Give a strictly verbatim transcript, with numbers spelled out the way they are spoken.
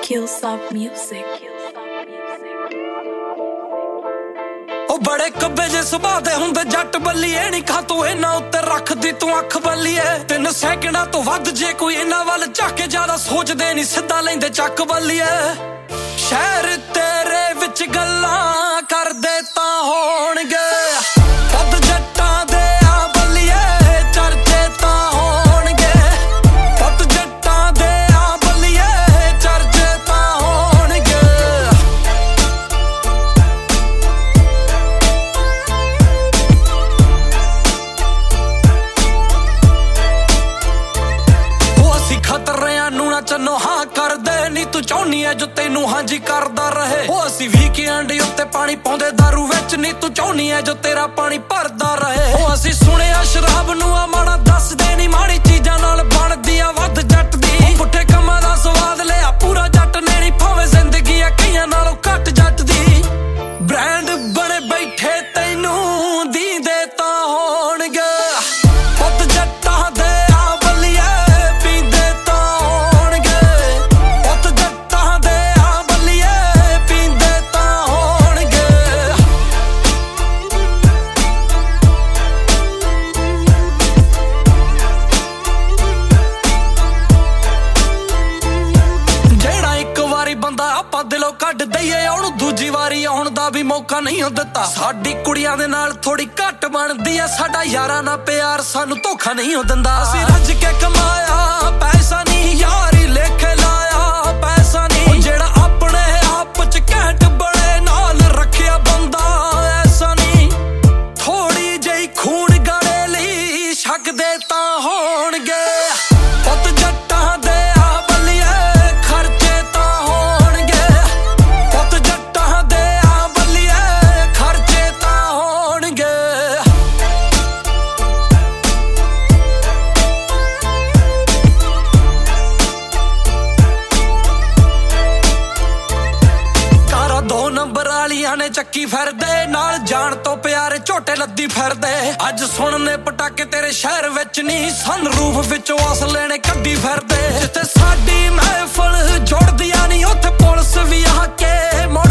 Killsoft Music. ਉਹ ਬੜੇ ਕੱਬੇ ਜੇ ਸੁਭਾਅ ਦੇ ਹੁੰਦੇ ਜੱਟ ਬੱਲੀਏ ਨੀ ਖਾ ਤੂੰ ਇਹਨਾਂ ਉੱਤੇ ਰੱਖਦੀ ਤੂੰ ਅੱਖ ਬੱਲੀਏ ਤਿੰਨ ਸੈਕਿੰਡਾਂ ਤੋਂ ਵੱਧ ਜੇ ਕੋਈ ਇਹਨਾਂ ਵੱਲ ਝਾਕੇ ਜ਼ਿਆਦਾ ਸੋਚਦੇ ਨੀ ਸਿੱਧਾ ਲੈਂਦੇ ਚੱਕ ਬੱਲੀਏ ਸ਼ਹਿਰ ਤੇਰੇ ਵਿੱਚ ਗੱਲਾਂ ਕਰਦੇ ਤਾਂ ਹੋਣਗੇ ਵੱਧ ਜੱਟਾਂ ਦੇ ਆ ਬੱਲੀਏ ਚਰਚੇ ਤਾਂ ਹੋਣਗੇ ਵੱਧ ਜੱਟਾਂ ਦੇ ਆ ਬੱਲੀਏ ਚਰਚੇ ਤਾਂ ਹੋਣਗੇ ਉਹ ਅਸੀਂ ਖਤਰਿਆਂ ਨੂੰ ਨਾ ਚੰਨੋ ਹਾਂ ਕਰਦੇ ਨੀ ਤੂੰ ਚਾਹੁੰਨੀ ਐ ਜੋ ਤੈਨੂੰ ਹਾਂਜੀ ਕਰਦਾ ਰਹੇ ਉਹ ਅਸੀਂ ਵੀਕਐਂਡ ਉੱਤੇ ਪਾਣੀ ਪਾਉਂਦੇ ਦਾਰੂ ਵਿੱਚ ਨੀ ਤੂੰ ਚਾਹੁੰਨੀ ਐ ਜੋ ਤੇਰਾ ਪਾਣੀ ਭਰਦਾ ਰਹੇ ਉਹ ਅਸੀਂ ਸੁਣਿਆ ਸ਼ਰਾਬ ਨੂੰ ਆ ਮਾੜਾ ਦੱਸਦੇ ਨੀ ਮਾੜੀ ਚੀਜ਼ਾਂ ਨਾਲ ਬਣਦੀ ਆ ਵੱਧ ਜੱਟ ਦੀ ਪੁੱਠੇ ਕੰਮਾਂ ਦਾ ਸਵਾਦ ਲਿਆ ਪੂਰਾ ਜੱਟ ਨੇ ਨੀ ਭਾਵੇਂ ਜ਼ਿੰਦਗੀ ਆ ਕਈਆਂ ਨਾਲੋਂ ਘੱਟ ਜੱਟ ਦੀ ਬ੍ਰਾਂਡ ਬਣੇ ਬੈਠੇ ਤੈਨੂੰ ਦੀਂਦੇ ਤਾਂ ਹੋਣਗੇ ਵੱਧ ਜੱਟਾਂ ਦੇ ਆ ਬੱਲੀਏ ਪੀਂਦੇ ਤਾਂ ਹੋਣਗੇ ਵੱਧ ਜੱਟਾਂ ਦੇ ਆ ਬੱਲੀਏ ਪੀਂਦੇ ਤਾਂ ਹੋਣਗੇ ਜਿਹੜਾ ਇੱਕ ਵਾਰੀ ਬੰਦਾ ਆਪਾਂ ਦਿਲੋਂ ਕੱਢ ਦਈਏ ਉਹਨੂੰ ਦੂਜੀ ਵਾਰੀ ਆਉਣ ਦਾ ਵੀ ਮੌਕਾ ਨਹੀਂ ਦਿੱਤਾ ਸਾਡੀ ਕੁੜੀਆਂ ਦੇ ਨਾਲ ਥੋੜੀ ਘੱਟ ਬਣਦੀ ਆ ਸਾਡਾ ਯਾਰਾਂ ਨਾਲ ਪਿਆਰ ਸਾਨੂੰ ਧੋਖਾ ਨਹੀਂ ਦਿੰਦਾ ਅਸੀਂ ਰੱਜ ਕੇ ਕਮਾਇਆ ਪੈਸਾ ਨਹੀਂ ਯਾਰੀ ਲੇਖੇ ਲਾਇਆ ਪੈਸਾ ਨਹੀਂ ਜਿਹੜਾ ਆਪਣੇ ਆਪ ਚ ਘੈਂਟ ਬੜੇ ਨਾਲ ਰੱਖਿਆ ਬੰਦਾ ਐਸਾ ਨਹੀਂ ਥੋੜੀ ਜਿਹੀ ਖੂਨ ਗਾੜੇ ਲਈ ਛਕਦੇ ਤਾਂ ਹੋਣਗੇ ਪੁੱਤ ਜੱਟਾਂ ਦੇ ਆ ਬੱਲੀਏ ਖਰਚੇ ਤਾਂ ਹੋਣਗੇ ਪੁੱਤ ਜੱਟਾਂ ਦੇ ਆ ਬੱਲੀਏ ਖਰਚੇ ਤਾਂ ਹੋਣਗੇ ਕਾਰਾਂ ਦੋ ਨੰਬਰ ਵਾਲੀਆਂ ਨੇ ਚੱਕੀ ਫਿਰਦੇ ਨਾਲ ਜਾਣ ਤੋਂ ਪਿਆਰੇ ਝੋਟੇ ਲੱਦੀ ਫਿਰਦੇ ਅੱਜ ਸੁਣਨੇ ਪਟਾਕੇ ਤੇਰੇ ਸ਼ਹਿਰ ਵਿੱਚ ਨਹੀਂ ਸਨਰੂਫ ਵਿੱਚੋਂ ਅਸਲੇ ਨੇ ਕੱਢੀ ਫਿਰਦੇ ਜਿੱਥੇ ਸਾਡੀ ਮਹਿਫਲ ਜੁੜਦੀਆਂ ਨਹੀਂ ਉੱਥੇ ਪੁਲਿਸ ਵੀ ਆ ਕੇ